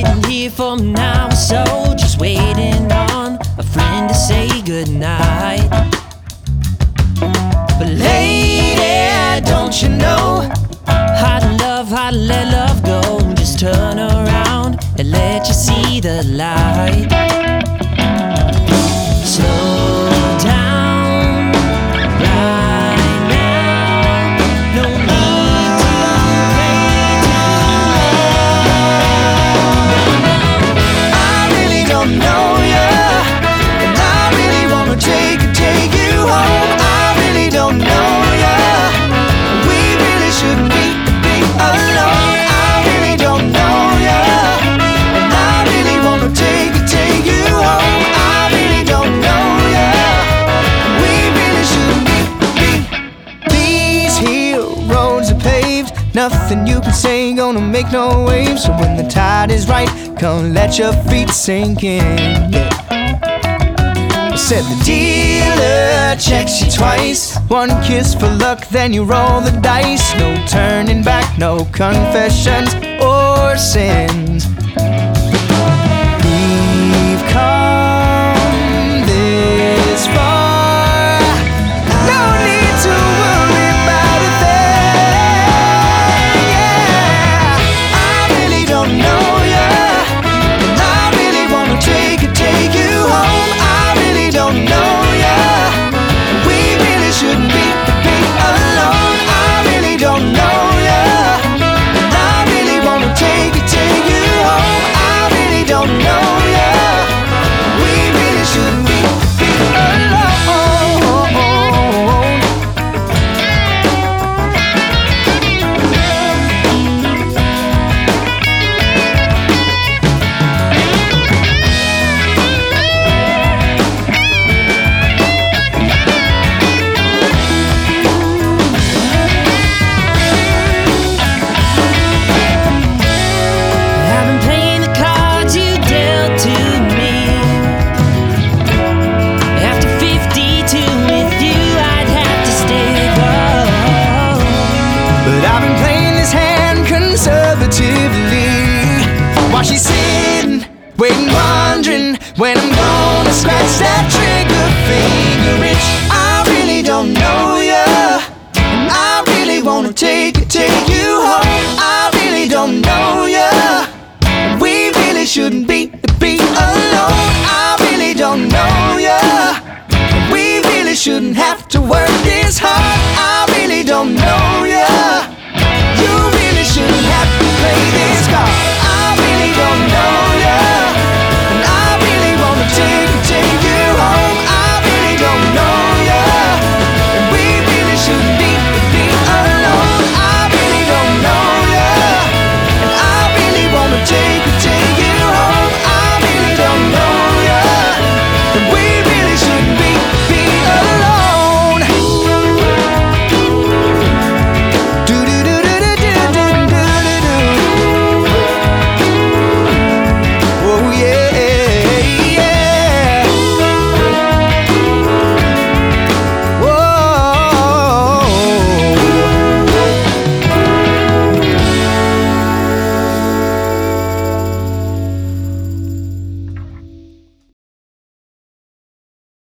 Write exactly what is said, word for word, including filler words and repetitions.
I'm here for now, so just waiting on a friend to say goodnight. But lady, don't you know, how to love, how to let love go. Just turn around and let you see the light. Slow down right now, no need to play too long. I really don't know ya, and I really wanna take, take you home. I really don't know ya, we really shouldn't be, be alone. I really don't know ya, and I really wanna take, take you home. I really don't know ya, we really shouldn't be, be. These here roads are paved, nothing you can say gonna make no waves. So when the tide is right, come let your feet sink in, yeah. Said the dealer checks you twice, one kiss for luck, then you roll the dice. No turning back, no confessions or sins. We've come this far, no need to worry about a thing, yeah. I really don't know ya, and I really wanna take, take you home. I really don't know ya, we really shouldn't be, be alone. I really don't know ya, and I really wanna take, take you home. I really don't know ya, we really shouldn't be, be alone. I've been playing the cards you dealt to me. After fifty-two with you, I'd have to stay. Whoa. But I've been playing this hand conservatively, while she's sitting, waiting, wondering when I'm gonna scratch that trigger finger itch. I really don't know ya, and I really wanna take, take you home. I really don't know ya, we really shouldn't be